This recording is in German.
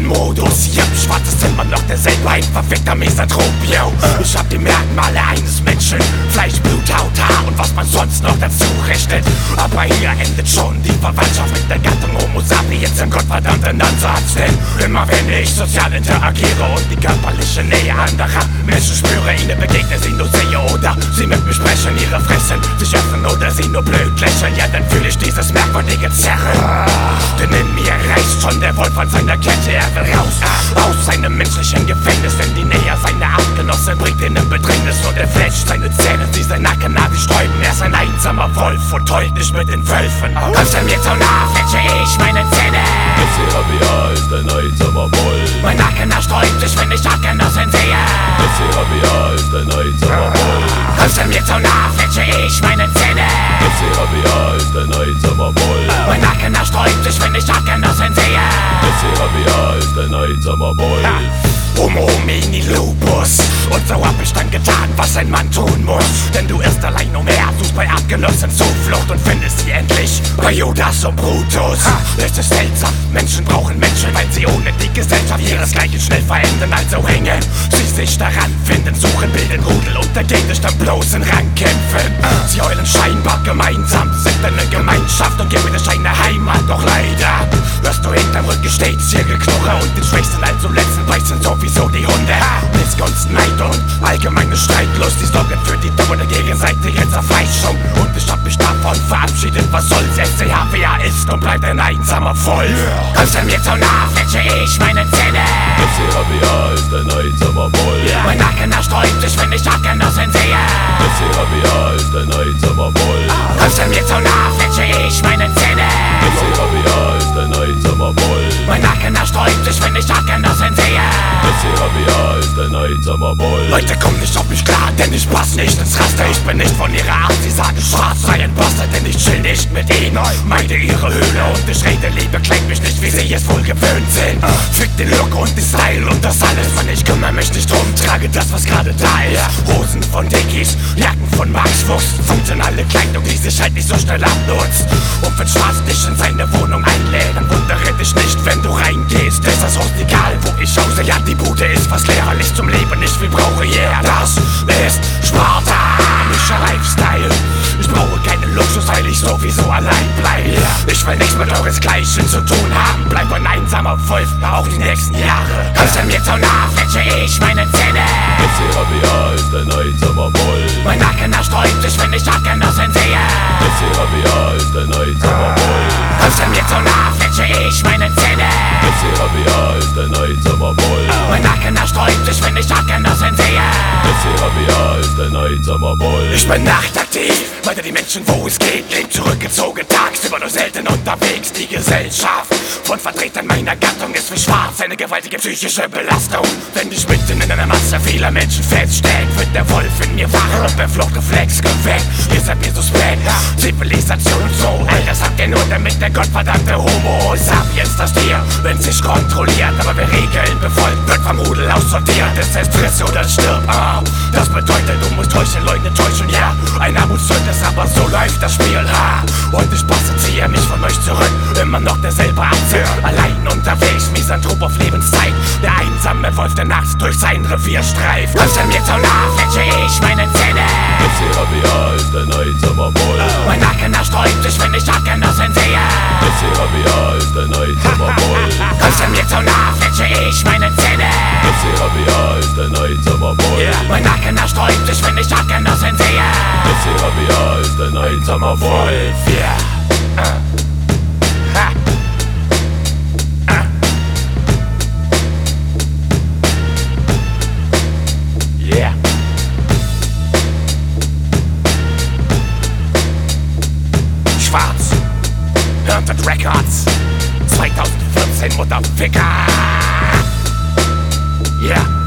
Modus. Yep, schwarz ist immer noch derselbe, ein verfickter Misanthrop, yo. Ich hab die Merkmale eines Menschen: Fleisch, Blut, Haut, Haar und was man sonst noch dazu rechnet. Aber hier endet schon die Verwandtschaft mit der Gattung Homo sapiens im gottverdammten Ansatz. Denn immer wenn ich sozial interagiere und die körperliche Nähe anderer Menschen spüre, ihnen begegne, sie nur sehe oder sie mit mir sprechen, ihre Fressen sich öffnen oder sie nur blöd lächeln, ja, dann fühle ich dieses merkwürdige Zerren. Denn in mir reißt schon der Wolf an seiner Kette, er will raus aus seinem menschlichen Gefängnis, denn die Nähe seiner Artgenossen bringt ihn in Bedrängnis und er fletscht seine Zähne, die sein Nacken wie sträuben. Er ist ein einsamer Wolf und heult nicht mit den Wölfen. Kommst du mir zu nah, fletsche ich meine Zähne. Das CHBA ist ein einsamer Wolf. Mein Nacken sträubt sich, wenn ich Artgenossen sehe. Das CHBA ist ein einsamer Wolf. Kommst du mir zu nah, fletsche ich meine Zähne. Das CHBA ist ein einsamer Wolf. Mein Nacken sträubt sich, wenn ich Artgenossen sehe. Das CHBA ist ein einsamer Wolf. Homo homini lupus. Und so hab ich dann getan, was ein Mann tun muss. Denn du irrst allein umher, suchst bei Artgenossen Zuflucht und findest sie endlich bei Judas und Brutus. Es ist seltsam, Menschen brauchen Menschen, weil sie ohne die Gesellschaft ihresgleichen schnell verenden. Also hängen sie sich daran, finden, suchen, bilden Rudel und dagegen sich dann bloß in Rang kämpfen. Sie heulen scheinbar gemeinsam, sind eine Gemeinschaft und geben es eine Heimat. Doch leider hörst du hinterm Rücken stets ihr Geknurre und den Schwächsten also letzten beißen sowieso die Hunde. Missgunst, Neid und allgemeine Streitlust, die sorgen für die doppelte gegenseitige Zerfleischung. Und ich hab mich davon verabschiedet, was soll's. SCHWA ist und bleibt ein einsamer Wolf. Kommst du mir zu nah, fletsche ich meine Zähne. Das CHBA ist ein einsamer Wolf. Mein Nacken sträubt sich, wenn ich Artgenossen sehe. Das CHBA ist ein einsamer Wolf. Kommst du mir zu nah, fletsche ich meine Zähne. Das CHBA ist ein einsamer Wolf. Mein Nacken sträubt sich, wenn ich Artgenossen sehe. Das CHBA ist ein einsamer Wolf. Leute, kommen nicht auf mich klar, denn ich pass nicht ins Raster. Ich bin nicht von ihrer Art, sie sagen schwarz sei ein Bastard, denn ich chill nicht mit ihnen. Meide ihre Höhle und ich rede Liebe, klingt mich nicht, wie sie es wohl gewöhnt sind. Fick den Look und die Style und das alles, man, ich kümmere mich nicht drum, trage das, was gerade da ist. Hosen von Dickies, Jacken von Max Fuchs, funktionale Kleidung, die sich halt nicht so schnell abnutzt. Und wenn Schwarz dich in seine Wohnung einlädt, dann wundere dich nicht, wenn du reingehst. Ist das Haus egal, wo ich hause, ja, die Bude ist fast leer, Licht zum Leben, nicht viel brauche, yeah. Das ist spartanischer Lifestyle. Ich brauche keinen Luxus, weil ich sowieso allein bleibe. Ich will nichts mit euresgleichen zu tun haben. Bleib ein einsamer Wolf, auch die nächsten Jahre. Kommst du mir zu nah, fletsche ich meine Zähne. Das CHBA ist ein einsamer Wolf. Mein Nacken sträubt sich, wenn ich Artgenossen sehe. Das CHBA ist ein einsamer Wolf. Kommst du mir zu nah, fletsche ich meine Zähne. Das CHBA ist ein einsamer Wolf. Mein Nacken sträubt sich, wenn ich Artgenossen sehe. Das CHBA ist ein einsamer Wolf. Ich bin nachtaktiv, meinte die Menschen, wo es geht, lebt zurückgezogen, tagsüber nur selten unterwegs. Die Gesellschaft von Vertretern meiner Gattung ist für Schwarz eine gewaltige psychische Belastung. Wenn ich mitten in einer Masse vieler Menschen feststeckt, wird der Wolf in mir wach und der Fluchtreflex geweckt. Ihr seid mir suspekt, Zivilisation und so, all das habt ihr nur, damit der gottverdammte Homo sapiens das Tier, wenn sich kontrolliert, aber wer Regeln befolgt, wird vom Rudel aussortiert. Es heißt friss oder stirb, das bedeutet, du musst täuschen, Leute täuschen, ja. Ein Armutszeugnis, aber so läuft das Spiel, Und ich ziehe mich von euch zurück, immer noch derselbe Ansatz. Allein unterwegs, Misanthrop auf Lebenszeit. Der einsame Wolf, der nachts durch sein Revier streift. Kommst du mir zu nah, fletsche ich meine Zähne. Das CHBA ist ein einsamer Wolf. Mein Nacken sträubt sich, wenn ich Artgenossen sehe. Das CHBA ist ein einsamer Wolf. Kommst du mir zu nah, fletsche ich meine Zähne. Das CHBA ist ein einsamer Wolf. Mein Nacken sträubt sich, wenn ich Artgenossen sehe. Das CHBA ist ein einsamer Wolf. Yeah. Yeah. Schwarz, Haunted Records, 2014, Mutterficker. Yeah.